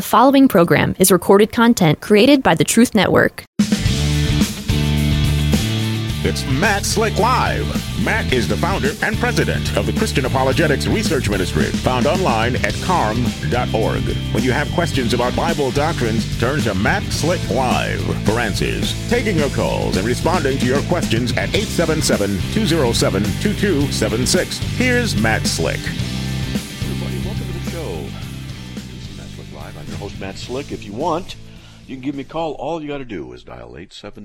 The following program is recorded content created by the Truth Network. It's Matt Slick Live. Matt is the founder and president of the Christian Apologetics Research Ministry, found online at carm.org. When you have questions about Bible doctrines, turn to Matt Slick Live for answers. Taking your calls and responding to your questions at 877-207-2276. Here's Matt Slick. Everybody, welcome to the show. This is Matt Slick Live. I'm your host, Matt Slick. If you want, you can give me a call. All you got to do is dial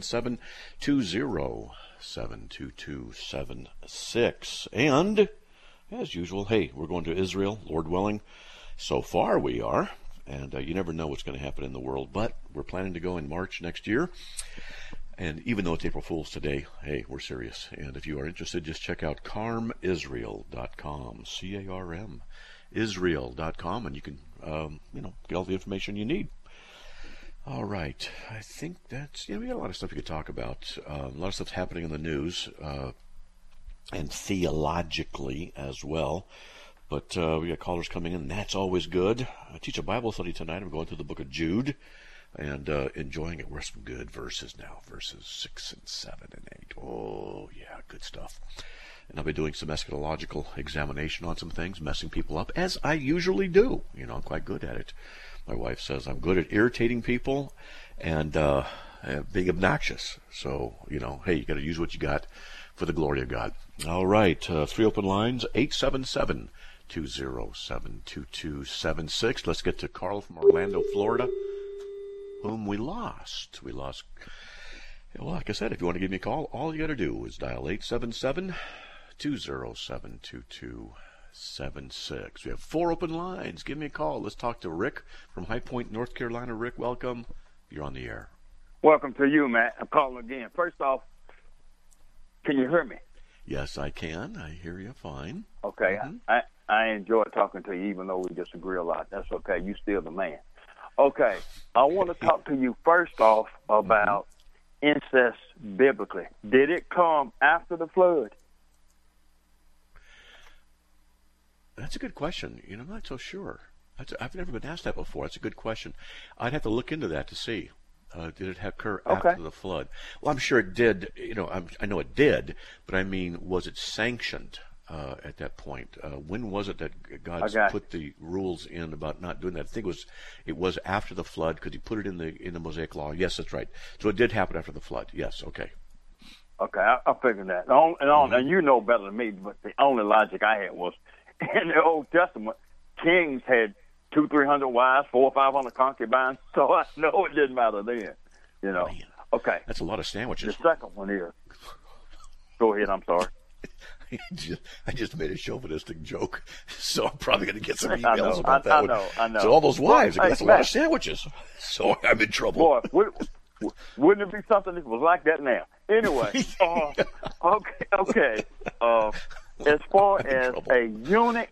877-207-2276. And, as usual, hey, we're going to Israel, Lord willing. So far we are. And you never know what's going to happen in the world. But we're planning to go in March next year. And even though it's April Fool's today, hey, we're serious. And if you are interested, just check out carmisrael.com, C-A-R-M, Israel.com, and you can, get all the information you need. All right. I think that's, we got a lot of stuff we could talk about. A lot of stuff's happening in the news, and theologically as well. But we got callers coming in, and that's always good. I teach a Bible study tonight. I'm going through the book of Jude and enjoying it. We're some good verses now, verses 6 and 7 and 8. Oh, yeah, good stuff. And I'll be doing some eschatological examination on some things, messing people up, as I usually do. I'm quite good at it. My wife says I'm good at irritating people and being obnoxious. So, hey, you got to use what you got for the glory of God. All right, 3 open lines, 877-207-2276. Let's get to Carl from Orlando, Florida, whom we lost. Well, like I said, if you want to give me a call, all you got to do is dial 877-207-2276. We have 4 open lines. Give me a call. Let's talk to Rick from High Point, North Carolina. Rick, welcome. You're on the air. Welcome to you, Matt. I'm calling again. First off, can you hear me? Yes, I can. I hear you fine. Okay. Mm-hmm. I enjoy talking to you, even though we disagree a lot. That's okay. You still the man. Okay. I want to talk to you first off about incest biblically. Did it come after the flood? That's a good question. I'm not so sure. I've never been asked that before. That's a good question. I'd have to look into that to see. Did it occur after the flood? Well, I'm sure it did. I know it did, but I mean, was it sanctioned at that point? When was it that God put the rules in about not doing that? I think it was after the flood because He put it in the Mosaic Law. Yes, that's right. So it did happen after the flood. Yes, okay. Okay, I figured that. And you know better than me, but the only logic I had was, in the Old Testament, kings had 200-300 wives, 400 or 500 concubines, so I know it didn't matter then. Man, okay. That's a lot of sandwiches. The second one is, go ahead, I'm sorry. I just made a chauvinistic joke, so I'm probably going to get some emails about that one. I know. So all those wives, that's a lot of sandwiches, so I'm in trouble. Boy, wouldn't it be something that was like that now? Anyway, okay. As far as a eunuch,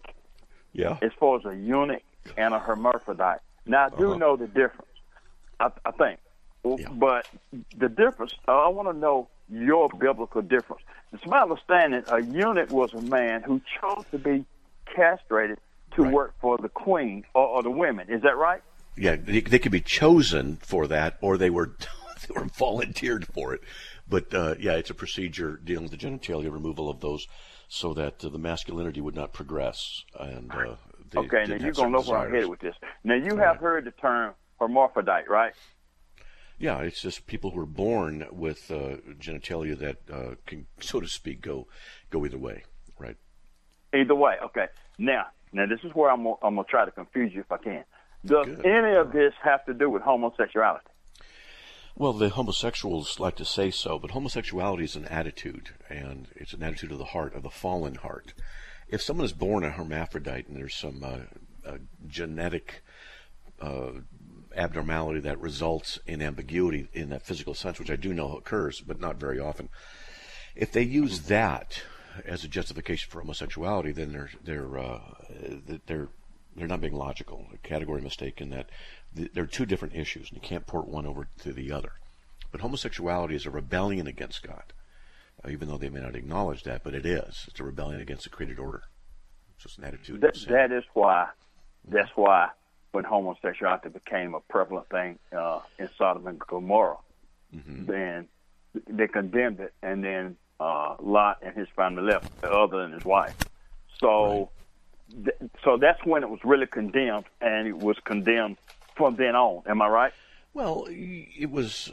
and a hermaphrodite. Now, I do know the difference, I think. Yeah. But the difference, I want to know your biblical difference. It's my understanding a eunuch was a man who chose to be castrated to work for the queen or the women. Is that right? Yeah, they could be chosen for that, or they were volunteered for it. But, it's a procedure dealing with the genitalia, removal of those, so that the masculinity would not progress. And now you're going to know where I'm headed with this. Now, you have heard the term hermaphrodite, right? Yeah, it's just people who are born with genitalia that can, so to speak, go either way, right? Either way, okay. Now this is where I'm gonna try to confuse you if I can. Does any of this have to do with homosexuality? Well, the homosexuals like to say so, but homosexuality is an attitude, and it's an attitude of the heart, of the fallen heart. If someone is born a hermaphrodite and there's some genetic abnormality that results in ambiguity in that physical sense, which I do know occurs, but not very often, if they use that as a justification for homosexuality, then they're not being logical. A category mistake in that they're two different issues, and you can't port one over to the other. But homosexuality is a rebellion against God, even though they may not acknowledge that, but it is. It's a rebellion against the created order. It's just an attitude. That's why when homosexuality became a prevalent thing in Sodom and Gomorrah. Then they condemned it, and then Lot and his family left, other than his wife. So, so that's when it was really condemned, and it was condemned from then on. Am I right? Well, it was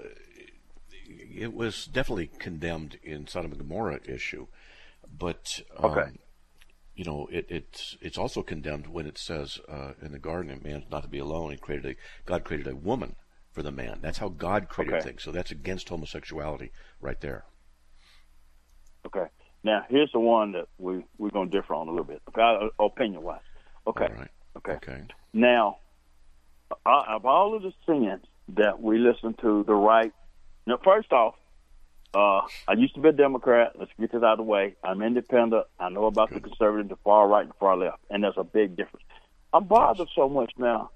definitely condemned in Sodom and Gomorrah issue, but you know, it's also condemned when it says in the garden, man not to be alone. God created a woman for the man. That's how God created things. So that's against homosexuality right there. Okay. Now here's the one that we're going to differ on a little bit, opinion wise. Okay. All right. Okay. Now, of all of the sins that we listen to the right. Now, first off, I used to be a Democrat. Let's get this out of the way. I'm independent. I know about the conservative, the far right, and the far left, and there's a big difference. I'm bothered so much now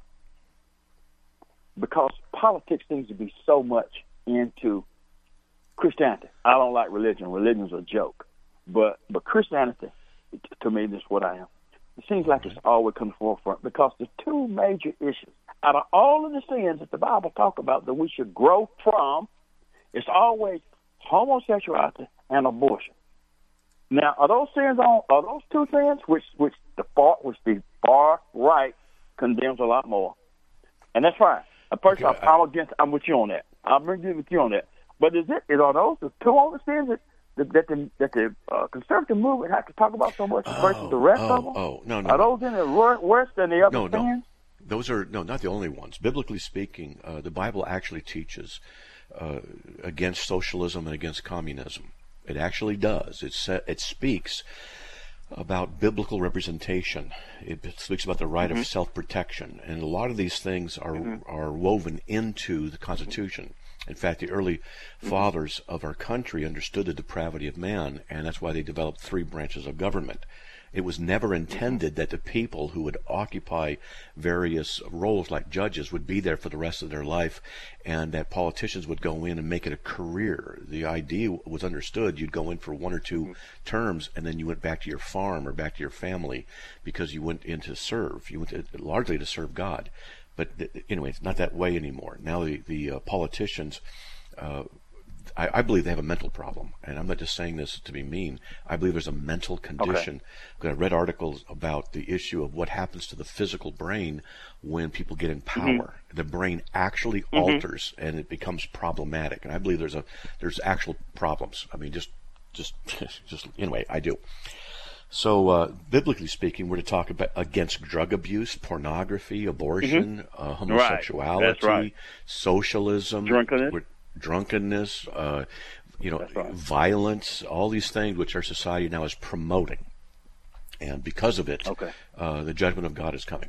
because politics seems to be so much into Christianity. I don't like religion. Religion's a joke. But Christianity, to me, this is what I am. It seems like it's always come to the forefront because the two major issues, out of all of the sins that the Bible talks about that we should grow from, it's always homosexuality and abortion. Now, are those two sins which the far right condemns a lot more? And that's fine. First off, I'm with you on that. I'm with you on that. But are those the two only sins that the conservative movement has to talk about so much versus the rest of them? No. Are those any worse than the other sins? No. Those are not the only ones. Biblically speaking, the Bible actually teaches against socialism and against communism. It actually does. It speaks about biblical representation. It speaks about the right of self-protection, and a lot of these things are woven into the Constitution. In fact, the early fathers of our country understood the depravity of man, and that's why they developed 3 branches of government. It was never intended that the people who would occupy various roles like judges would be there for the rest of their life, and that politicians would go in and make it a career. The idea was understood. You'd go in for 1 or 2 terms, and then you went back to your farm or back to your family because you went in to serve. You went largely to serve God. But anyway, it's not that way anymore. Now the politicians, I believe they have a mental problem, and I'm not just saying this to be mean. I believe there's a mental condition. I read articles about the issue of what happens to the physical brain when people get in power. The brain actually alters, and it becomes problematic. And I believe there's actual problems. I mean, just anyway, I do. So, biblically speaking, we're to talk about against drug abuse, pornography, abortion, homosexuality, socialism, drunkenness, violence, all these things which our society now is promoting. And because of it, the judgment of God is coming.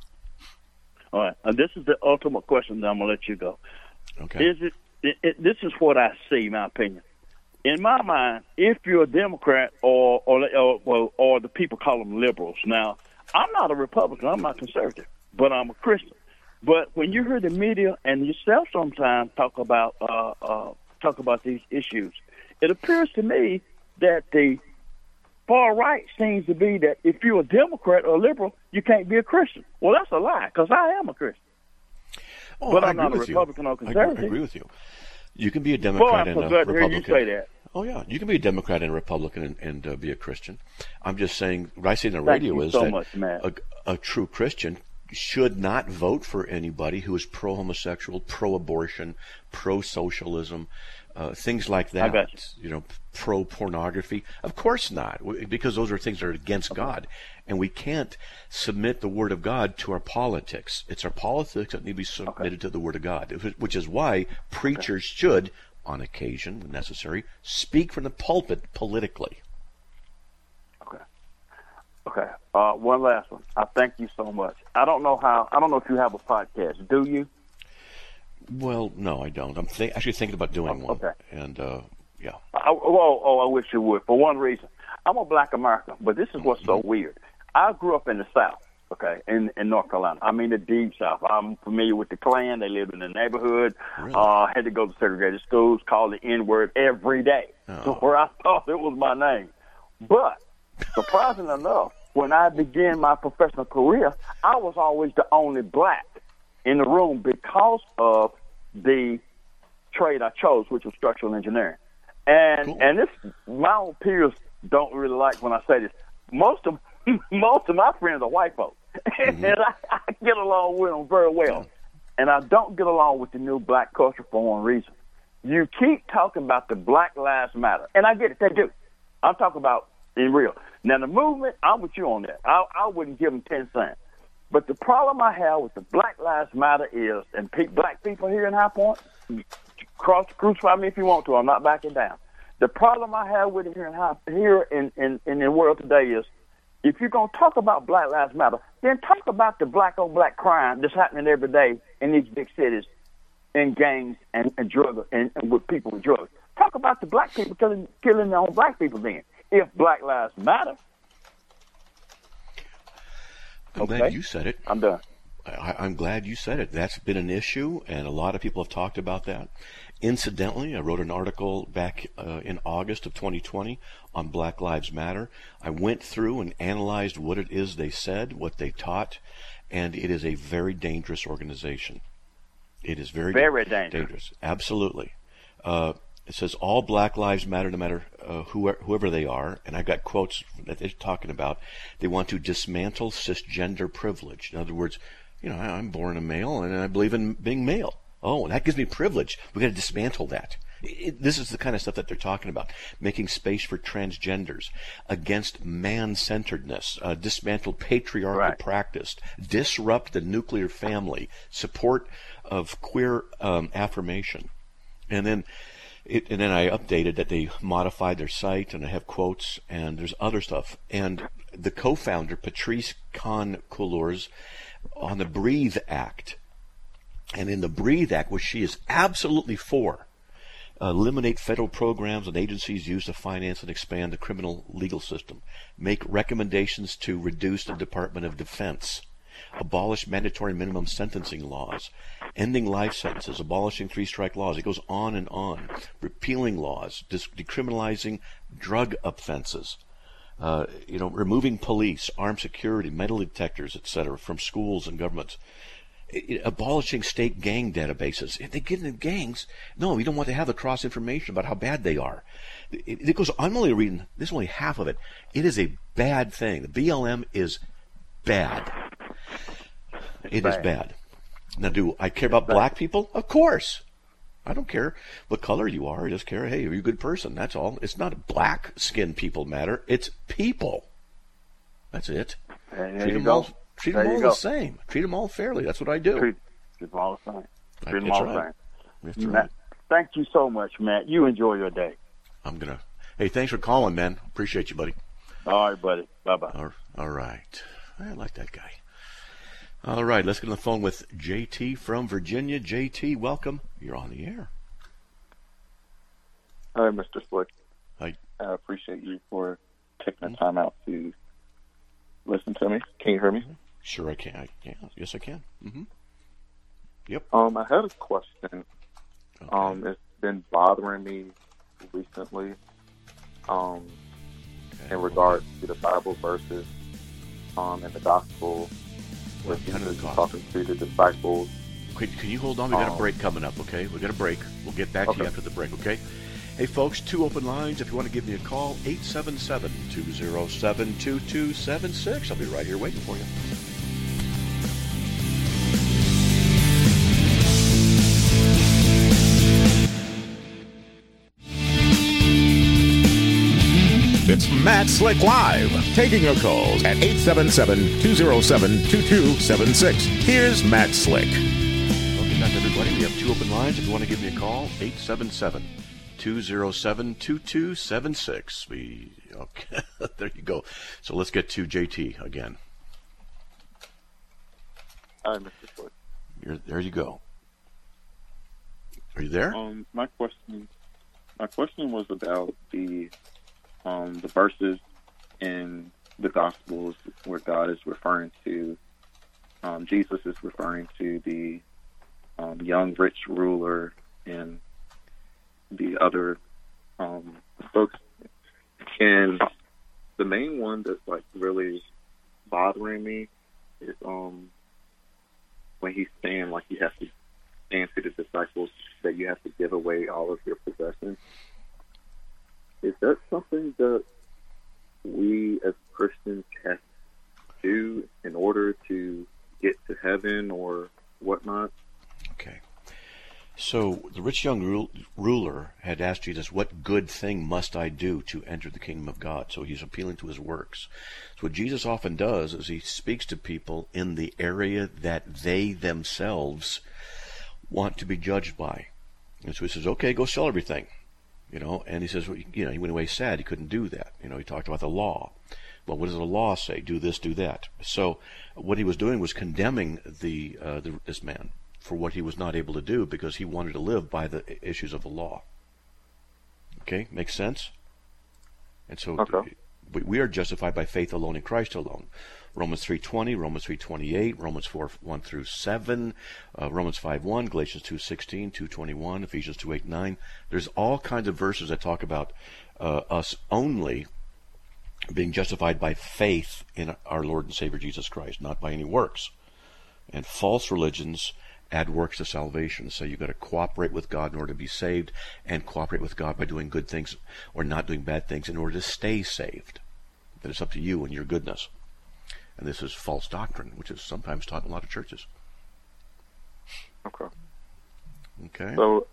All right. This is the ultimate question, then I'm going to let you go. Okay. This is what I see, my opinion. In my mind, if you're a Democrat or the people call them liberals. Now, I'm not a Republican. I'm not conservative, but I'm a Christian. But when you hear the media and yourself sometimes talk about these issues, it appears to me that the far right seems to be that if you're a Democrat or a liberal, you can't be a Christian. Well, that's a lie because I am a Christian. But I'm not a Republican or conservative. I agree with you. You can be a Democrat and a Republican. You say that. Oh, yeah. You can be a Democrat and a Republican and be a Christian. I'm just saying, what I say on the radio is that a true Christian should not vote for anybody who is pro-homosexual, pro-abortion, pro-socialism, things like that. I got you. Pro-pornography. Of course not, because those are things that are against God. And we can't submit the Word of God to our politics. It's our politics that need to be submitted to the Word of God, which is why preachers should, on occasion, when necessary, speak from the pulpit politically. Okay. One last one. I thank you so much. I don't know if you have a podcast. Do you? Well, no, I don't. I'm actually thinking about doing one. Okay. And, yeah. I wish you would. For one reason. I'm a black American, but this is what's so weird. I grew up in the South, in North Carolina. I mean the deep South. I'm familiar with the Klan. They lived in the neighborhood. Really? Had to go to segregated schools, called the N-word every day. So where I thought it was my name. But surprisingly enough, when I began my professional career, I was always the only black in the room because of the trade I chose, which was structural engineering. And Cool. and this, my own peers don't really like when I say this. Most of my friends are white folks, and I get along with them very well. Yeah. And I don't get along with the new black culture for one reason. You keep talking about the Black Lives Matter, and I get it, they do. I'm talking about in real. Now, the movement, I'm with you on that. I wouldn't give them 10 cents. But the problem I have with the Black Lives Matter is, and black people here in High Point, crucify me if you want to, I'm not backing down. The problem I have with it here in the world today is, if you're going to talk about Black Lives Matter, then talk about the black-on-black crime that's happening every day in these big cities, in gangs and drugs, and with people with drugs. Talk about the black people killing their own black people then, if Black Lives Matter. I'm glad you said it. I'm done. I'm glad you said it. That's been an issue, and a lot of people have talked about that. Incidentally, I wrote an article back in August of 2020 on Black Lives Matter. I went through and analyzed what it is they said, what they taught, and it is a very dangerous organization. It is very dangerous. Absolutely. It says all Black Lives Matter, no matter whoever they are, and I've got quotes that they're talking about. They want to dismantle cisgender privilege. In other words, I'm born a male and I believe in being male. Oh, that gives me privilege. We've got to dismantle that. This is the kind of stuff that they're talking about. Making space for transgenders, against man-centeredness, dismantle patriarchal practice, disrupt the nuclear family, support of queer affirmation. And then I updated that they modified their site, and I have quotes, and there's other stuff. And the co-founder, Patrice Khan-Couleurs, on the Breathe Act, and in the Breathe Act, which she is absolutely for, eliminate federal programs and agencies used to finance and expand the criminal legal system, make recommendations to reduce the Department of Defense, abolish mandatory minimum sentencing laws, ending life sentences, abolishing three-strike laws. It goes on and on. Repealing laws, decriminalizing drug offenses, removing police, armed security, metal detectors, etc., from schools and governments. Abolishing state gang databases. If they get into gangs, no, you don't want to have the cross information about how bad they are. It goes. I'm only reading. This is only half of it. It is a bad thing. The BLM is bad. It is bad. Now, do I care about black people? Of course. I don't care what color you are. I just care, hey, are you a good person? That's all. It's not black skin people matter. It's people. That's it. Treat them all the same. Treat them all fairly. That's what I do. Treat them all the same. Treat them all the same. That's right. Thank you so much, Matt. You enjoy your day. Hey, thanks for calling, man. Appreciate you, buddy. All right, buddy. Bye-bye. All right. I like that guy. All right, let's get on the phone with JT from Virginia. JT, welcome. You're on the air. Hi, Mr. Slick. Hi. I appreciate you for taking the time out to listen to me. Can you hear me? Sure, I can. Yes, I can. Mm-hmm. Yep. I had a question. Okay. It's been bothering me recently in regards to the Bible verses and the gospel. Where Jesus is talking to the disciples. Okay, can you hold on? We got a break coming up, okay? We got a break. We'll get back to you after the break, okay? Hey, folks, 2 open lines. If you want to give me a call, 877-207-2276. I'll be right here waiting for you. It's Matt Slick Live, taking your calls at 877-207-2276. Here's Matt Slick. Welcome back, everybody. We have 2 open lines. If you want to give me a call, 877-207-2276. Okay, there you go. So let's get to JT again. Hi, Mr. Slick. There you go. Are you there? My question was about the verses in the Gospels where God is referring to, Jesus is referring to the young rich ruler and the other folks. And the main one that's like really bothering me is when he's saying, like, you have to stand to the disciples that you have to give away all of your possessions. Is that something that we as Christians have to do in order to get to heaven or whatnot? Okay. So the rich young ruler had asked Jesus, what good thing must I do to enter the kingdom of God? So he's appealing to his works. So what Jesus often does is he speaks to people in the area that they themselves want to be judged by. And so he says, okay, go sell everything. And he says, he went away sad. He couldn't do that. He talked about the law. Well, what does the law say? Do this, do that. So what he was doing was condemning this man for what he was not able to do because he wanted to live by the issues of the law. Okay, makes sense? And so we are justified by faith alone in Christ alone. Romans 3:20, Romans 3:28, Romans 4:1-7, Romans 5:1, Galatians 2:16, 2:21, Ephesians 2:8-9. There's all kinds of verses that talk about us only being justified by faith in our Lord and Savior Jesus Christ, not by any works. And false religions add works to salvation. So you've got to cooperate with God in order to be saved, and cooperate with God by doing good things or not doing bad things in order to stay saved. That it's up to you and your goodness. And this is false doctrine, which is sometimes taught in a lot of churches. Okay. So,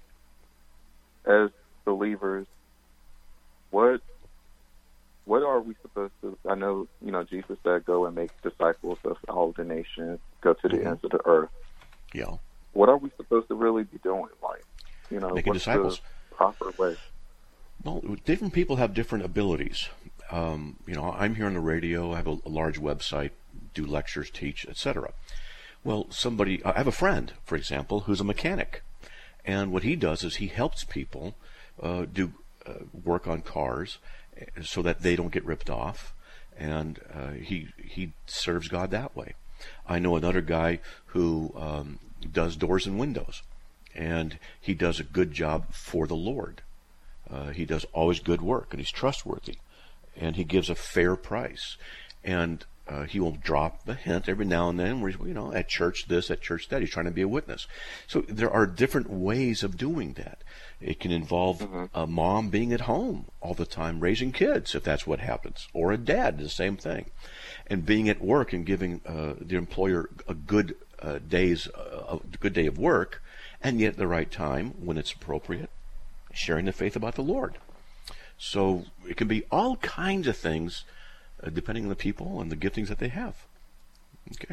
as believers, what are we supposed to? I know, Jesus said, "Go and make disciples of all the nations. Go to the ends of the earth." Yeah. What are we supposed to really be doing? Making disciples. The proper way? Well, different people have different abilities. I'm here on the radio. I have a large website, do lectures, teach, etc. Well, I have a friend, for example, who's a mechanic, and what he does is he helps people do work on cars so that they don't get ripped off, and he serves God that way. I know another guy who does doors and windows, and he does a good job for the Lord. He does always good work, and he's trustworthy, and he gives a fair price, and he will drop a hint every now and then where, at church this, at church that. He's trying to be a witness. So there are different ways of doing that. It can involve a mom being at home all the time raising kids, if that's what happens, or a dad, the same thing, and being at work and giving the employer a good day of work, and yet at the right time, when it's appropriate, sharing the faith about the Lord. So it can be all kinds of things, depending on the people and the giftings that they have. Okay.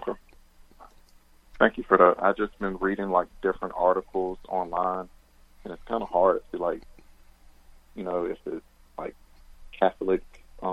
Thank you for that. I've just been reading different articles online, and it's kind of hard to if it's Catholic.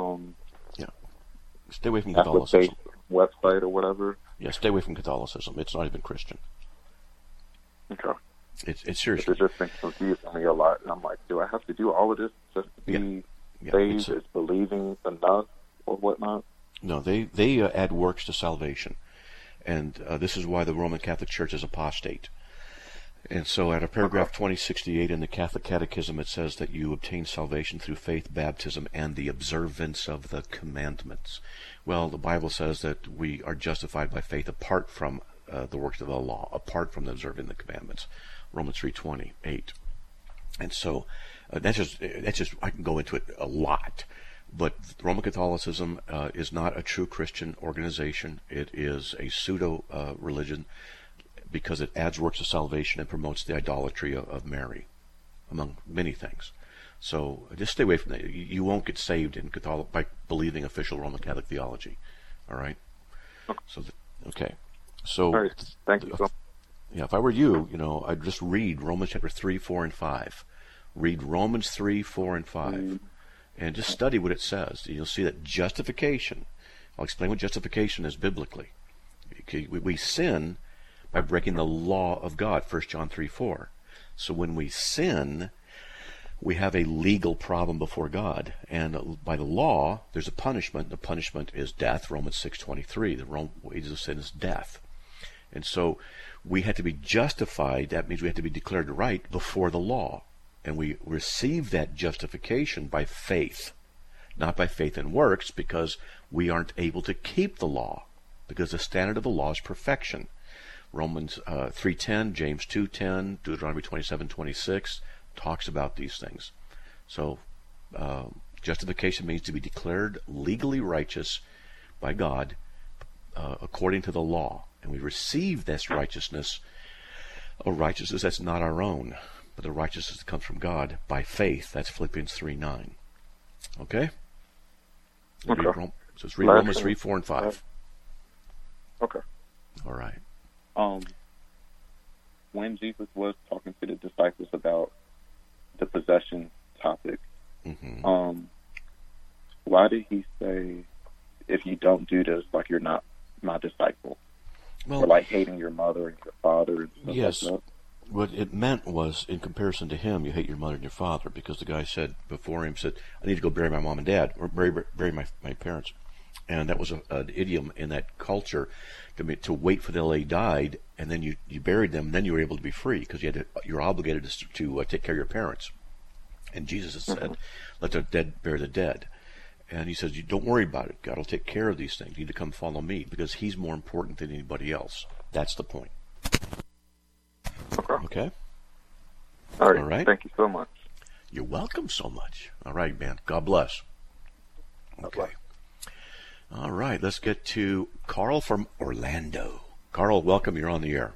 Stay away from Catholicism. Website or whatever. Yeah, stay away from Catholicism. It's not even Christian. Okay. It's seriously. It's just been confusing me a lot, and I'm like, do I have to do all of this just to be saved? Is believing enough or whatnot? No, they add works to salvation, and this is why the Roman Catholic Church is apostate. And so at paragraph 2068 in the Catholic Catechism, it says that you obtain salvation through faith, baptism, and the observance of the commandments. Well, the Bible says that we are justified by faith apart from the works of the law, apart from observing the commandments. Romans 3:28. And so that's just I can go into it a lot. But Roman Catholicism is not a true Christian organization. It is a pseudo religion, because it adds works of salvation and promotes the idolatry of Mary, among many things. So just stay away from that. You won't get saved in Catholic by believing official Roman Catholic theology. All right. So okay. So all right. Thank you. Yeah, if I were you, I'd just read Romans chapter 3, 4, and 5. Read Romans 3, 4, and 5, and just study what it says. You'll see that justification. I'll explain what justification is biblically. Okay, we sin by breaking the law of God, 1 John 3:4. So when we sin, we have a legal problem before God, and by the law, there's a punishment. The punishment is death, Romans 6:23. The wages of sin is death. And so we had to be justified. That means we had to be declared right before the law. And we receive that justification by faith, not by faith and works, because we aren't able to keep the law, because the standard of the law is perfection. Romans 3:10, James 2:10, Deuteronomy 27:26 talks about these things. So justification means to be declared legally righteous by God according to the law. And we receive this righteousness, a righteousness that's not our own, but the righteousness that comes from God by faith. That's Philippians 3:9. Okay? Okay. So let's read Romans 3, 4, and 5. Okay. All right. When Jesus was talking to the disciples about the possession topic, why did he say, if you don't do this, like, you're not my disciple? Well, or like hating your mother and your father and stuff yes. like that? What it meant was, in comparison to him, you hate your mother and your father, because the guy said before him, I need to go bury my mom and dad, or bury my parents. And that was an idiom in that culture, to wait for till they died, and then you buried them, and then you were able to be free, because you're obligated to take care of your parents. And Jesus has said, let the dead bury the dead. And he says, you don't worry about it. God will take care of these things. You need to come follow me, because he's more important than anybody else. That's the point. Okay? All All right. Thank you so much. You're welcome so much. All right, man. God bless. Okay. All right. Let's get to Carl from Orlando. Carl, welcome. You're on the air.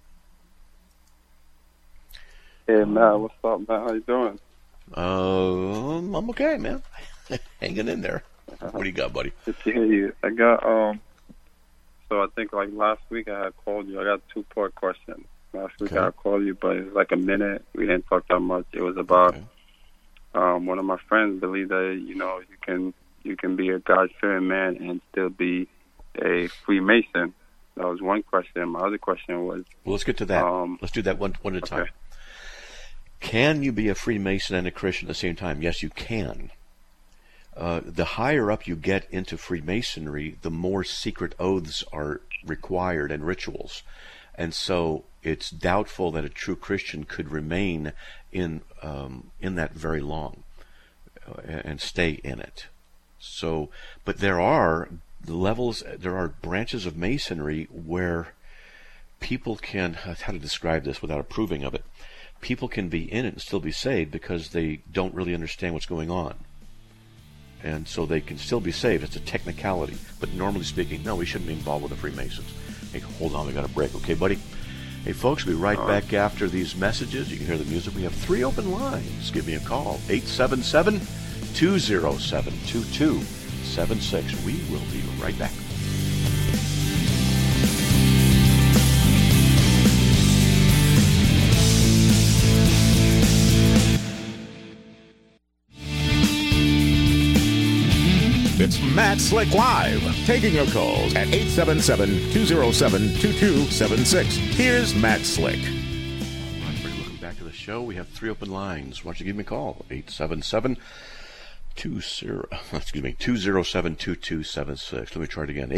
Hey, Matt. What's up, man? How you doing? I'm okay, man. Hanging in there. What do you got, buddy? Good to hear you. I got, so I think like last week I had called you. I got a 2-part question. Last week I called you, but it was like a minute. We didn't talk that much. It was about one of my friends believed that, you can be a God-fearing man and still be a Freemason. That was one question. My other question was... Well, let's get to that. Let's do that one at a time. Can you be a Freemason and a Christian at the same time? Yes, you can. The higher up you get into Freemasonry, the more secret oaths are required and rituals. And so it's doubtful that a true Christian could remain in that very long and stay in it. So, but there are levels, there are branches of Masonry where people can, how to describe this without approving of it, people can be in it and still be saved because they don't really understand what's going on. And so they can still be saved. It's a technicality. But normally speaking, no, we shouldn't be involved with the Freemasons. Hey, hold on, we got a break. Okay, buddy? Hey, folks, we'll be right back after these messages. You can hear the music. We have 3 open lines. Give me a call. 877-207-2276. We will be right back. It's Matt Slick Live, taking your calls at 877-207-2276. Here's Matt Slick. All right, everybody, welcome back to the show. We have 3 open lines. Why don't you give me a call? 877-207-2276. Let me try it again.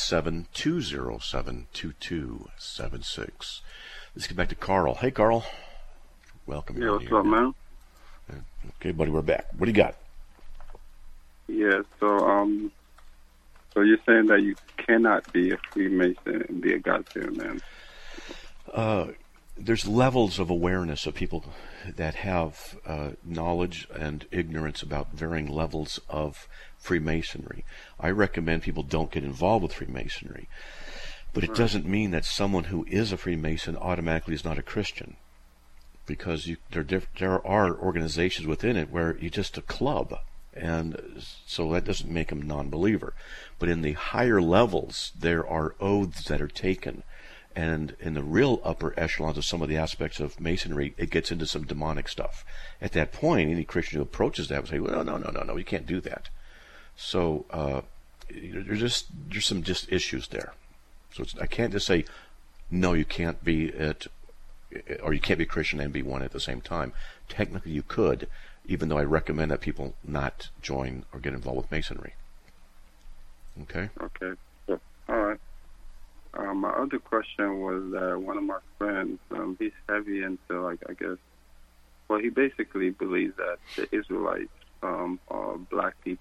877-207-2276. Let's get back to Carl. Hey, Carl. Welcome. Yeah, what's up, man? Okay, buddy, we're back. What do you got? Yeah, so you're saying that you cannot be a Freemason and be a God-fearing man? There's levels of awareness of people that have knowledge and ignorance about varying levels of Freemasonry. I recommend people don't get involved with Freemasonry. But it doesn't mean that someone who is a Freemason automatically is not a Christian. Because there are organizations within it where you're just a club. And so that doesn't make him a non-believer. But in the higher levels, there are oaths that are taken. And in the real upper echelons of some of the aspects of Masonry, it gets into some demonic stuff. At that point, any Christian who approaches that would say, well, no, you can't do that. So there's some issues there. So I can't just say, no, you can't be it, or you can't be Christian and be one at the same time. Technically, you could, even though I recommend that people not join or get involved with Masonry. Okay? Okay. So, all right. My other question was that one of my friends, he's heavy into, he basically believes that the Israelites are black people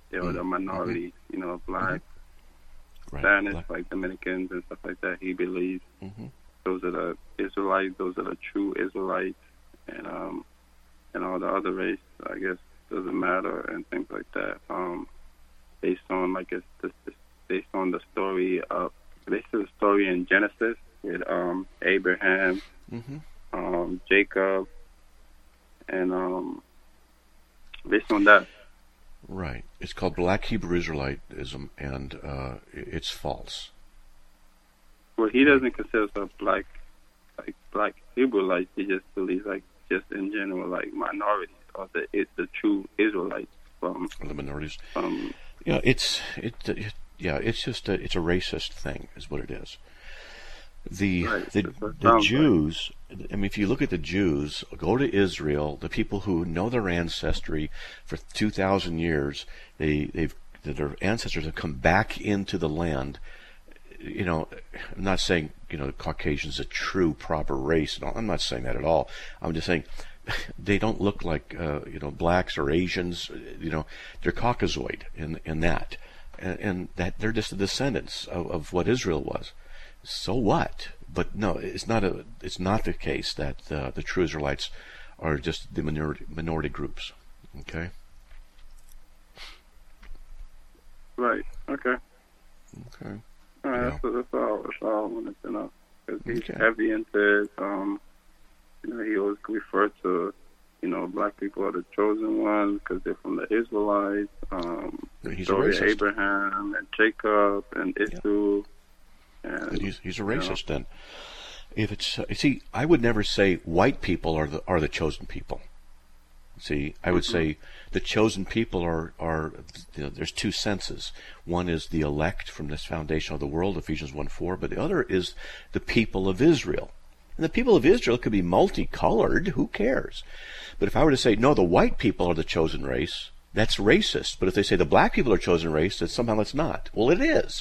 they are the minority, you know, black, Right. Spanish, Black. like Dominicans and stuff like that. He believes Mhm. those are the Israelites, those are the true Israelites, and all the other race, I guess, doesn't matter and things like that. Based on, I guess, based on the story of, basically the story in Genesis with Abraham, Jacob, and based on that. Right. It's called Black Hebrew Israelitism, and it's false. Well, he doesn't consider himself black Hebrewites. He just believes, like, just in general, like minorities, or it's the true Israelites from The minorities. Yeah, it's just it's a racist thing, is what it is. The Jews. I mean, if you look at the Jews, go to Israel. The people who know their ancestry for 2,000 years, their ancestors have come back into the land. You know, I'm not saying the Caucasian's a true proper race. No, I'm not saying that at all. I'm just saying they don't look like blacks or Asians. They're Caucasoid in that, and that they're just the descendants of what Israel was. So what? But no, it's not the case that the true Israelites are just the minority groups. Okay. Right. Okay. Okay. All right. Yeah. So that's all I wanted to know. Because he's Okay. heavy into it. He always referred to, black people are the chosen ones because they're from the Israelites. He's a story of racist. Abraham and Jacob and Esau. And He's a racist then. If it's see, I would never say white people are the chosen people. See, I would say the chosen people are there's two senses. One is the elect from this foundation of the world, Ephesians 1:4, but the other is the people of Israel. And the people of Israel could be multicolored, who cares? But if I were to say, no, the white people are the chosen race, that's racist. But if they say the black people are chosen race, then somehow it's not. Well, it is.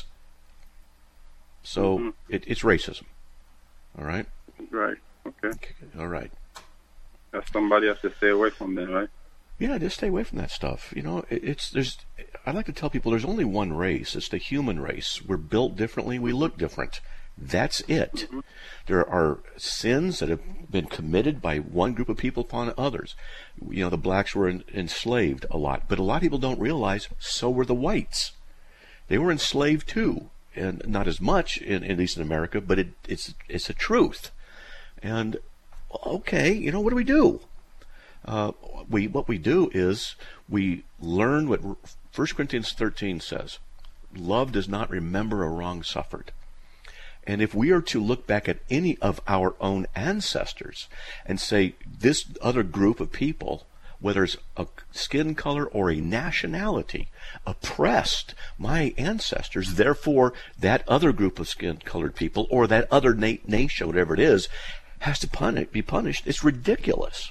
So it's racism. All right? Right. Okay. All right. That's somebody has to stay away from then, right? Yeah, just stay away from that stuff. I like to tell people there's only one race. It's the human race. We're built differently. We look different. That's it. There are sins that have been committed by one group of people upon others. The blacks were enslaved a lot, but a lot of people don't realize so were the whites. They were enslaved too, and not as much, at least in America, but it's a truth. And okay, what do we do? What we do is we learn what 1 Corinthians 13 says. Love does not remember a wrong suffered. And if we are to look back at any of our own ancestors and say this other group of people, whether it's a skin color or a nationality, oppressed my ancestors, therefore that other group of skin-colored people or that other nation, whatever it is, has to be punished, it's ridiculous.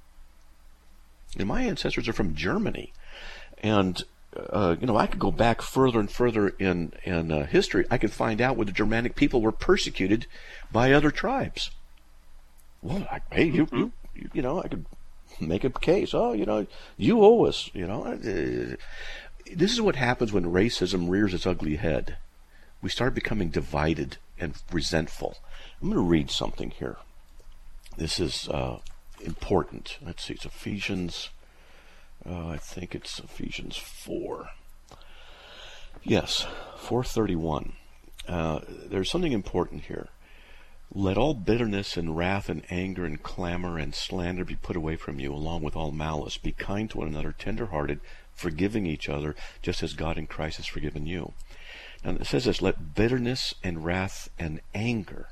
My ancestors are from Germany, and I could go back further and further in history. I could find out where the Germanic people were persecuted by other tribes. Well, I could make a case. Oh, you owe us. This is what happens when racism rears its ugly head. We start becoming divided and resentful. I'm going to read something here. This is important. Let's see. It's Ephesians. I think it's Ephesians 4. Yes, 4:31. There's something important here. Let all bitterness and wrath and anger and clamor and slander be put away from you, along with all malice. Be kind to one another, tender-hearted, forgiving each other, just as God in Christ has forgiven you. Now it says this: let bitterness and wrath and anger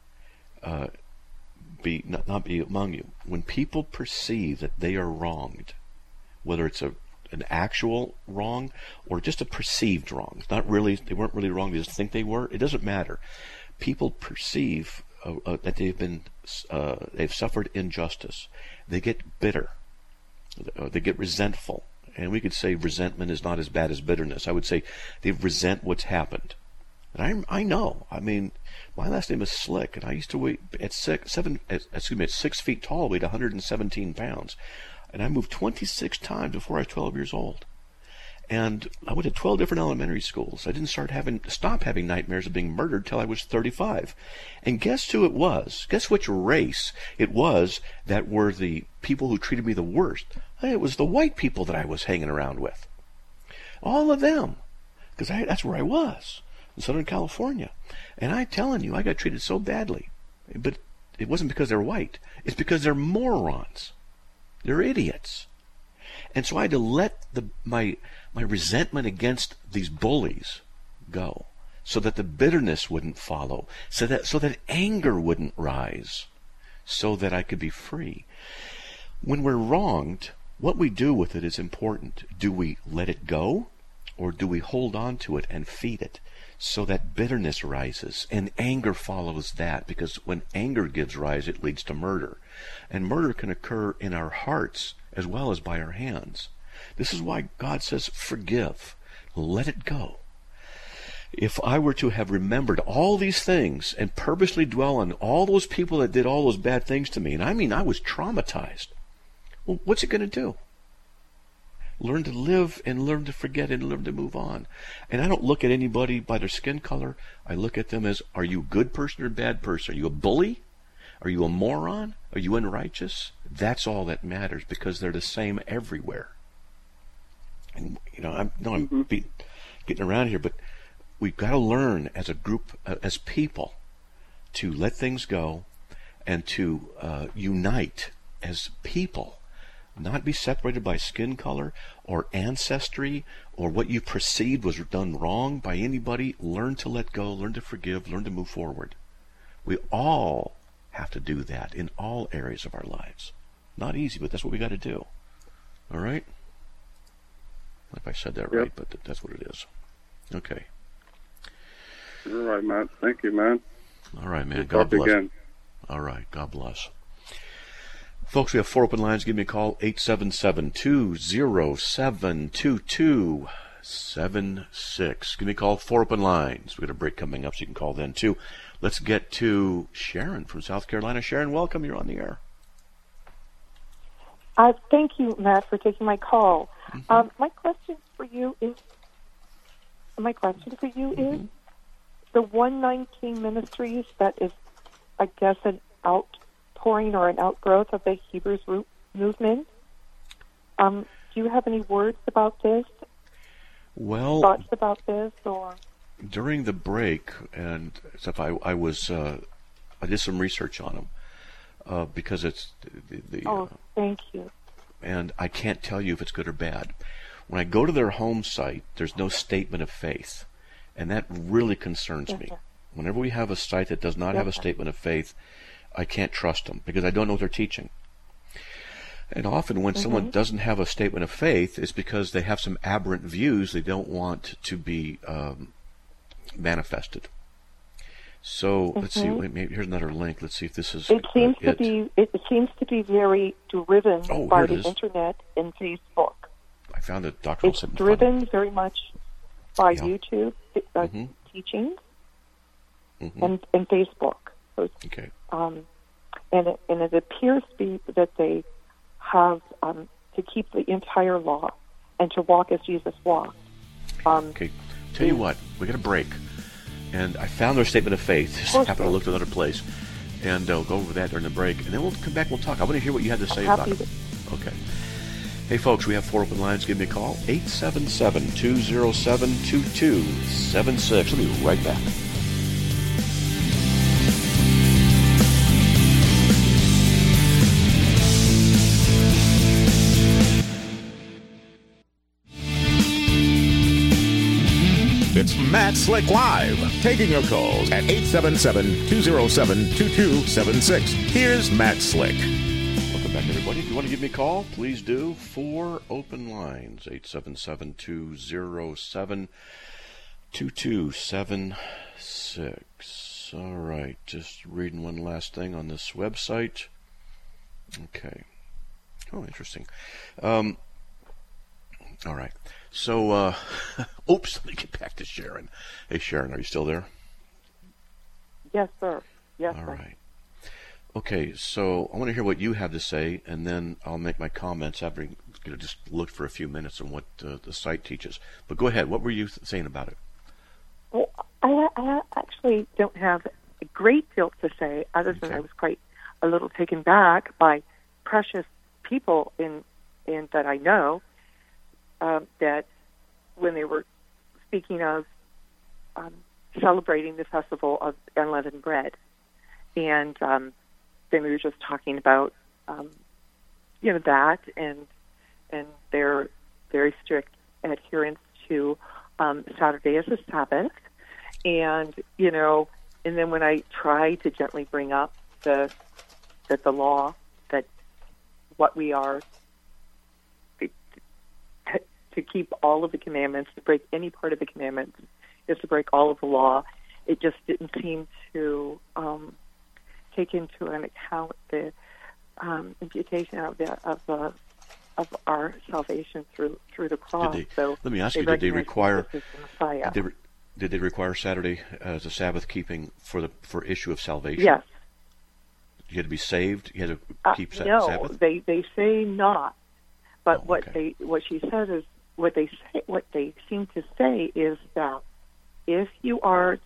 not be among you. When people perceive that they are wronged, whether it's an actual wrong or just a perceived wrong, it's not really, they weren't really wrong, they just think they were, it doesn't matter. People perceive that they've suffered injustice. They get bitter. They get resentful. And we could say resentment is not as bad as bitterness. I would say they resent what's happened. And I know. I mean, my last name is Slick, and I used to weigh at 6 feet tall, weighed 117 pounds. And I moved 26 times before I was 12 years old. And I went to 12 different elementary schools. I didn't stop having nightmares of being murdered till I was 35. And guess who it was? Guess which race it was that were the people who treated me the worst? It was the white people that I was hanging around with. All of them. Because that's where I was, in Southern California. And I'm telling you, I got treated so badly. But it wasn't because they're white. It's because they're morons. They're idiots. And so I had to let my resentment against these bullies go, so that the bitterness wouldn't follow, so that anger wouldn't rise, so that I could be free. When we're wronged, what we do with it is important. Do we let it go, or do we hold on to it and feed it, so that bitterness rises and anger follows that? Because when anger gives rise, it leads to murder. And murder can occur in our hearts as well as by our hands. This is why God says, forgive. Let it go. If I were to have remembered all these things and purposely dwell on all those people that did all those bad things to me, and I mean I was traumatized, well, what's it going to do? Learn to live and learn to forget and learn to move on. And I don't look at anybody by their skin color. I look at them as, are you a good person or a bad person? Are you a bully? Are you a moron? Are you unrighteous? That's all that matters, because they're the same everywhere. And I'm getting around here, but we've got to learn as a group, as people, to let things go and to unite as people, not be separated by skin color or ancestry or what you perceived was done wrong by anybody. Learn to let go, learn to forgive, learn to move forward. We all have to do that in all areas of our lives. Not easy, but that's what we got to do. All right? I don't know if I said that right, but that's what it is. Okay. All right, Matt. Thank you, man. All right, man. We'll God bless. Again. All right. God bless. Folks, we have 4 open lines. Give me a call, 877-207-2276. Give me a call, 4 open lines. We've got a break coming up, so you can call then, too. Let's get to Sharon from South Carolina. Sharon, welcome. You're on the air. Thank you, Matt, for taking my call. Mm-hmm. My question for you is the 119 Ministries that is, I guess, an outpouring or an outgrowth of the Hebrews movement. Do you have any words about this? Well, thoughts about this, or during the break and stuff, I did some research on them because it's the. Thank you. And I can't tell you if it's good or bad. When I go to their home site, there's no statement of faith, and that really concerns me. Whenever we have a site that does not have a statement of faith, I can't trust them because I don't know what they're teaching. And often when someone doesn't have a statement of faith, it's because they have some aberrant views they don't want to be manifested. So let's see. Maybe here's another link. Let's see if this is. It seems to be very driven by the internet and Facebook. I found a doctoral. It's driven very much by YouTube teachings and Facebook. So okay. And it appears to be that they have to keep the entire law and to walk as Jesus walked. Okay. Tell you what, we got a break. And I found their statement of faith. Just happened to look to another place. And I'll go over that during the break. And then we'll come back and we'll talk. I want to hear what you had to say about it. Okay. Hey, folks, we have 4 open lines. Give me a call. 877-207-2276. We'll be right back. It's Matt Slick Live, taking your calls at 877-207-2276. Here's Matt Slick. Welcome back, everybody. If you want to give me a call, please do. 4 open lines, 877-207-2276. All right, just reading one last thing on this website. Okay. Oh, interesting. All right. So, oops, let me get back to Sharon. Hey, Sharon, are you still there? Yes, sir. Yes, All sir. right. Okay, so I want to hear what you have to say, and then I'll make my comments after just looked for a few minutes on what the site teaches. But go ahead. What were you saying about it? Well, I actually don't have a great deal to say, other than I was quite a little taken back by precious people in that I know, that when they were speaking of celebrating the festival of unleavened bread, and then we were just talking about that and their very strict adherence to Saturday as a Sabbath, and then when I try to gently bring up that the law, that what we are to keep all of the commandments, to break any part of the commandments is to break all of the law, it just didn't seem to take into an account the imputation of our salvation through the cross. Let me ask you: did they require Saturday as a Sabbath keeping for issue of salvation? Yes. You had to be saved. You had to keep no, Sabbath. They say not. But what she said is what they seem to say is that if you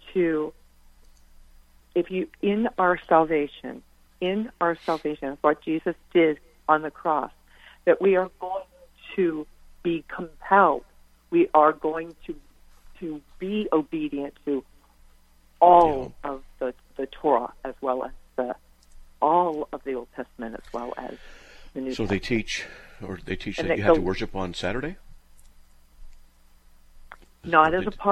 in our salvation, what Jesus did on the cross, that we are going to be compelled. We are going to be obedient to all of the Torah, as well as all of the Old Testament, as well as the New Testament. So they teach that you have to worship on Saturday? Not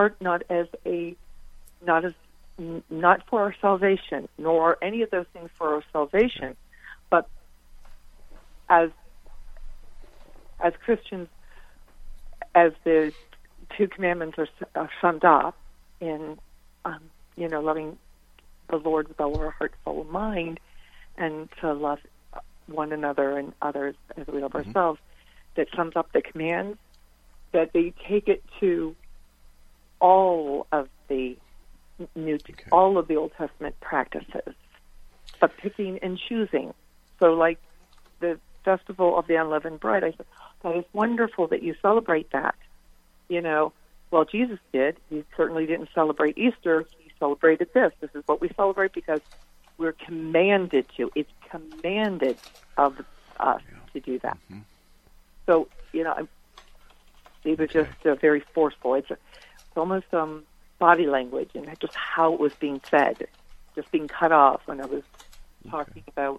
for our salvation, nor any of those things for our salvation, but as Christians, as the two commandments are summed up in, loving the Lord with all our heart, soul, and mind, and to love one another and others as we love ourselves, that sums up the commands, that they take it to all of the all of the Old Testament practices, but picking and choosing. So like the Festival of the Unleavened Bread, I said, that is wonderful that you celebrate that. Well, Jesus did. He certainly didn't celebrate Easter. He celebrated this. This is what we celebrate because we're commanded to. It's commanded of us to do that. So, it was just very forceful. It's almost body language and just how it was being said, just being cut off when I was talking about,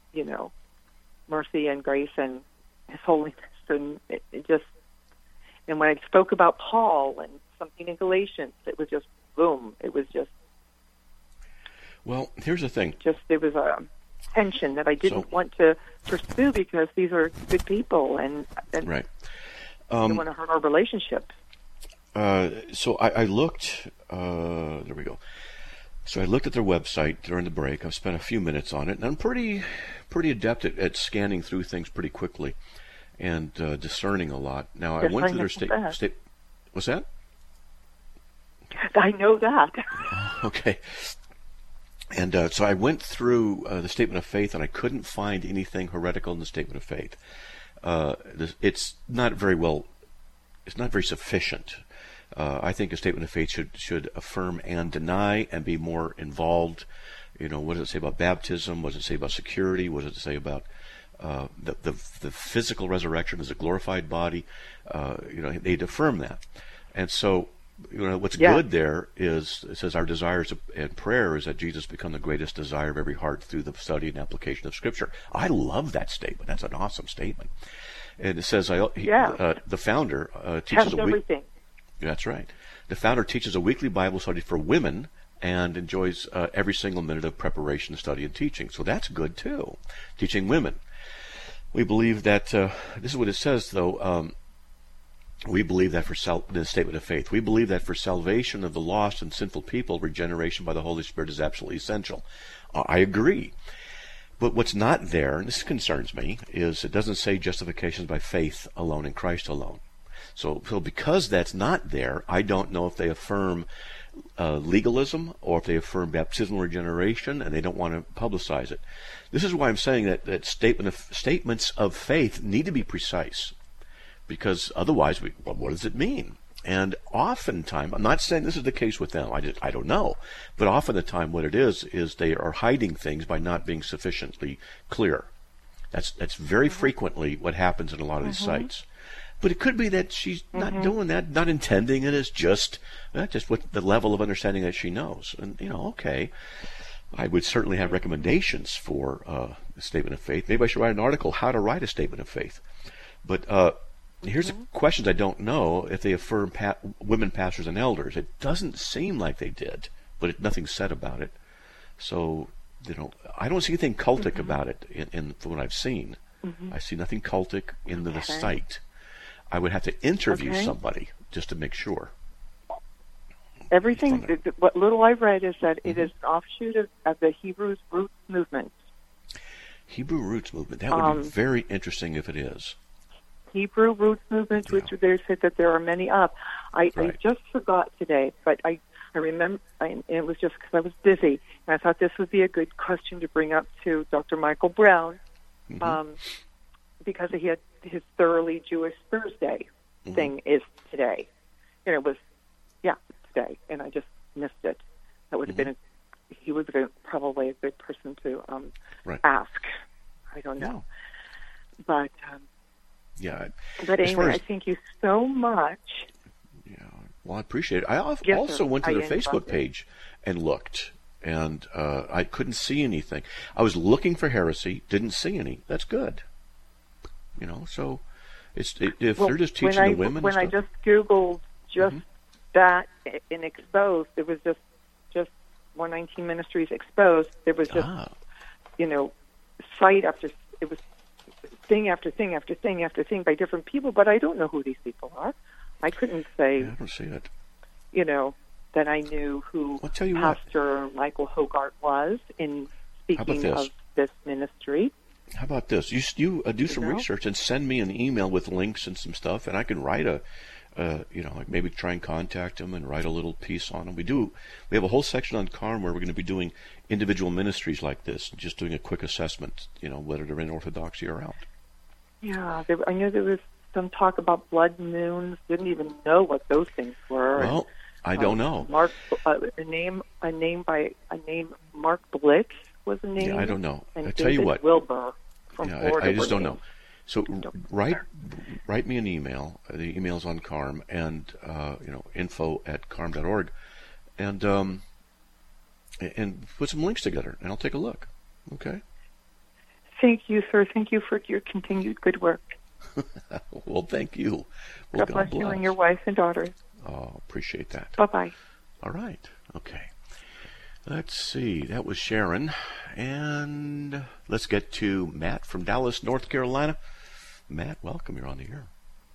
mercy and grace and His holiness, and it just. And when I spoke about Paul and something in Galatians, it was just boom. It was just. Well, here's the thing. There was a tension that I didn't want to pursue because these are good people and right. I don't want to hurt our relationship. So I looked. There we go. So I looked at their website during the break. I've spent a few minutes on it, and I'm pretty adept at scanning through things pretty quickly and discerning a lot. Now, I went through their state. What's that? I know that. Okay. And so I went through the Statement of Faith, and I couldn't find anything heretical in the Statement of Faith. It's not very sufficient. I think a Statement of Faith should affirm and deny and be more involved. What does it say about baptism? What does it say about security? What does it say about the physical resurrection as a glorified body? They'd affirm that. And so, what's good there is, it says our desires and prayer is that Jesus become the greatest desire of every heart through the study and application of Scripture. I love that statement. That's an awesome statement. And it says, the founder teaches everything. That's right. The founder teaches a weekly Bible study for women and enjoys every single minute of preparation, study, and teaching. So that's good too. Teaching women. We believe that this is what it says, though. We believe that the Statement of Faith. We believe that for salvation of the lost and sinful people, regeneration by the Holy Spirit is absolutely essential. I agree. But what's not there, and this concerns me, is it doesn't say justification by faith alone in Christ alone. So because that's not there, I don't know if they affirm legalism or if they affirm baptismal regeneration, and they don't want to publicize it. This is why I'm saying that statements of faith need to be precise. because otherwise, what does it mean? And oftentimes, I'm not saying this is the case with them, I don't know, but often the time what it is they are hiding things by not being sufficiently clear. That's very frequently what happens in a lot of these sites. But it could be that she's not doing that, not intending it. It's just what the level of understanding that she knows. And, okay, I would certainly have recommendations for a statement of faith. Maybe I should write an article, how to write a statement of faith. But here's the questions I don't know if they affirm women pastors and elders. It doesn't seem like they did, but nothing's said about it. So, I don't see anything cultic about it from what I've seen. I see nothing cultic in the site. I would have to interview somebody just to make sure. Everything, what little I've read is that it is an offshoot of the Hebrew Roots movement. Hebrew Roots movement. That would be very interesting if it is. Hebrew Roots movement, which they said that there are many of. I just forgot today, but I remember, and it was just because I was busy, and I thought this would be a good question to bring up to Dr. Michael Brown, because he had his Thoroughly Jewish Thursday thing is today. And it was, today, and I just missed it. That would have been, he would have been probably a good person to ask. I don't know. But, but anyway, I thank you so much. Yeah, well, I appreciate it. I also went to their Facebook page and looked, and I couldn't see anything. I was looking for heresy, didn't see any. That's good. So if they're just teaching the women. When I just Googled that in Exposed, it was just 119 Ministries Exposed. There was just site after it was thing after thing after thing after thing by different people, but I don't know who these people are. I couldn't say. I don't see it. That I knew who Pastor Michael Hogarth was in speaking of this ministry. How about this? You do some research and send me an email with links and some stuff, and I can write maybe try and contact them and write a little piece on them. We have a whole section on CARM where we're going to be doing individual ministries like this, just doing a quick assessment, whether they're in Orthodoxy or out. Yeah, I knew there was some talk about blood moons. Didn't even know what those things were. Well, I don't know. Mark, a name, Mark Blix was a name. Yeah, I don't know. And I tell you what, Wilbur from Florida. I just don't know. So write me an email. The email's on CARM and info@carm.org, and put some links together, and I'll take a look. Okay. Thank you, sir. Thank you for your continued good work. Well, thank you. Well, God bless you and your wife and daughters. Oh, appreciate that. Bye-bye. All right. Okay. Let's see. That was Sharon. And let's get to Matt from Dallas, North Carolina. Matt, welcome. You're on the air.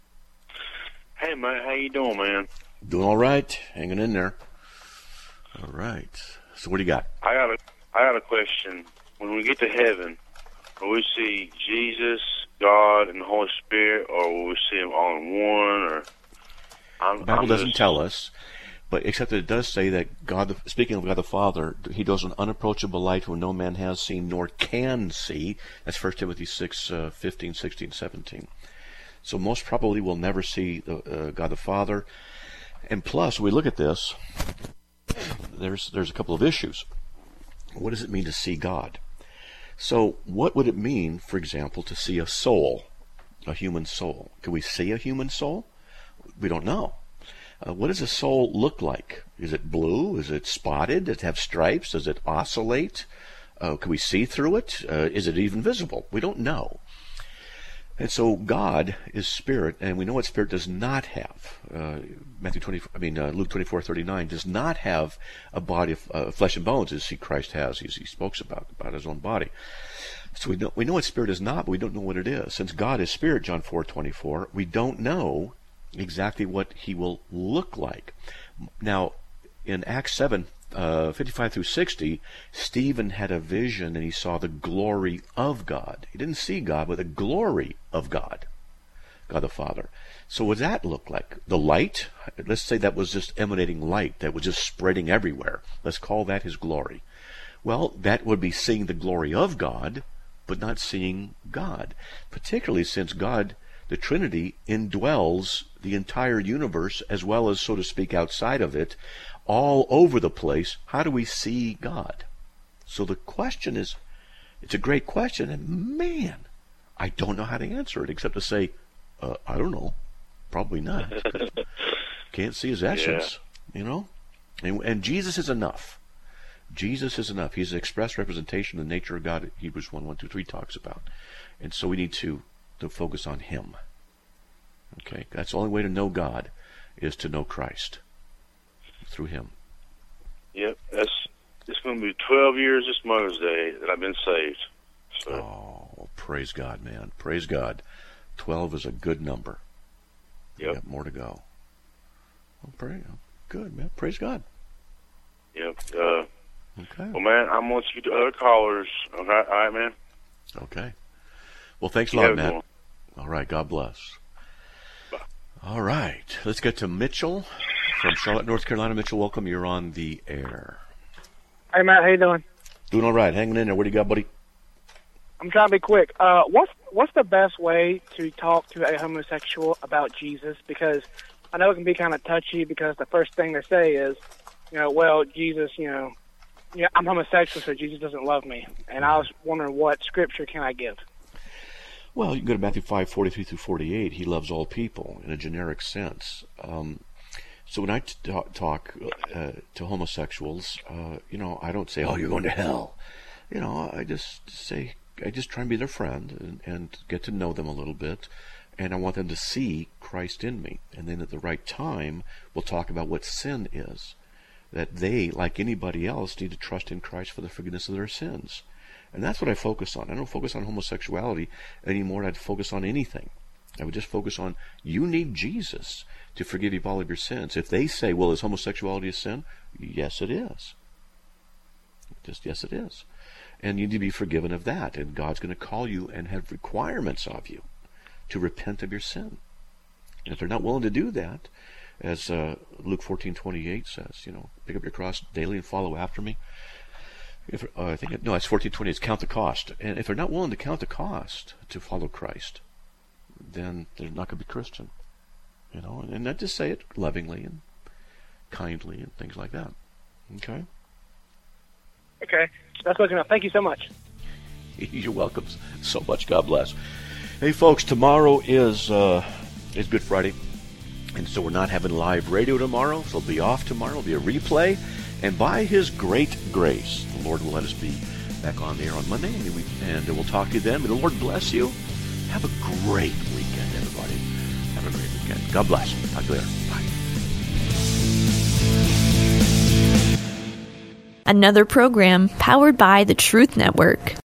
Hey, Matt. How you doing, man? Doing all right. Hanging in there. All right. So what do you got? I got a question. When we get to heaven, will we see Jesus, God, and the Holy Spirit, or will we see them all in one? The Bible doesn't tell us, but except that it does say that God, speaking of God the Father, He does an unapproachable light whom no man has seen nor can see. That's 1 Timothy 6:15, 16, 17. So most probably we'll never see God the Father. And plus, when we look at this, there's a couple of issues. What does it mean to see God? So what would it mean, for example, to see a soul, a human soul? Can we see a human soul? We don't know. What does a soul look like? Is it blue? Is it spotted? Does it have stripes? Does it oscillate? Can we see through it? Is it even visible? We don't know. And so God is spirit, and we know what spirit does not have. Luke 24:39 does not have a body of flesh and bones, as Christ has. He spoke about his own body. So we know what spirit is not, but we don't know what it is. Since God is spirit, John 4:24, we don't know exactly what He will look like. Now, in Acts 7, 55 through 60, Stephen had a vision and he saw the glory of God. He didn't see God, but the glory of God, God the Father. So what does that look like? The light? Let's say that was just emanating light that was just spreading everywhere. Let's call that His glory. Well, that would be seeing the glory of God, but not seeing God. Particularly since God the Trinity indwells the entire universe as well as, so to speak, outside of it, all over the place. How do we see God? So the question is, it's a great question, and man, I don't know how to answer it except to say, I don't know. Probably not. Can't see his essence, you know? And Jesus is enough. Jesus is enough. He's an express representation of the nature of God. Hebrews 1:1-2-3 talks about. And so we need to focus on him. Okay? That's the only way to know God is to know Christ through him. Yep. It's going to be 12 years this Mother's Day that I've been saved. So. Oh, praise God, man. Praise God. 12 is a good number. Yep. You got more to go. Well, good, man. Praise God. Yep. Okay. Well, man, I'm going to speak to other callers. Okay? All right, man? Okay. Well, thanks a lot, Matt. All right. God bless. Bye. All right. Let's get to Mitchell from Charlotte, North Carolina. Mitchell, welcome. You're on the air. Hey, Matt. How you doing? Doing all right. Hanging in there. What do you got, buddy? I'm trying to be quick. What's the best way to talk to a homosexual about Jesus? Because I know it can be kind of touchy because the first thing they say is, well, Jesus, I'm homosexual, so Jesus doesn't love me. And I was wondering, what scripture can I give? Well, you can go to Matthew 5:43-48. He loves all people in a generic sense. So when I talk to homosexuals, I don't say, "Oh, you're going to hell." I just say, I just try and be their friend and get to know them a little bit, and I want them to see Christ in me. And then at the right time, we'll talk about what sin is. That they, like anybody else, need to trust in Christ for the forgiveness of their sins. And that's what I focus on. I don't focus on homosexuality anymore. I'd focus on anything. I would just focus on, you need Jesus to forgive you of all of your sins. If they say, well, is homosexuality a sin? Yes, it is. Just yes, it is. And you need to be forgiven of that. And God's going to call you and have requirements of you to repent of your sin. And if they're not willing to do that, as Luke 14:28 says, pick up your cross daily and follow after me. It's 14:20. It's count the cost. And if they're not willing to count the cost to follow Christ, then they're not going to be Christian. And not just say it lovingly and kindly and things like that. Okay? Okay. That's looking up. Thank you so much. You're welcome so much. God bless. Hey, folks, tomorrow is Good Friday. And so we're not having live radio tomorrow, so it'll be off tomorrow. It'll be a replay. And by his great grace, the Lord will let us be back on the air on Monday, and we'll talk to you then. May the Lord bless you. Have a great weekend, everybody. Have a great weekend. God bless. Talk to you later. Bye. Another program powered by the Truth Network.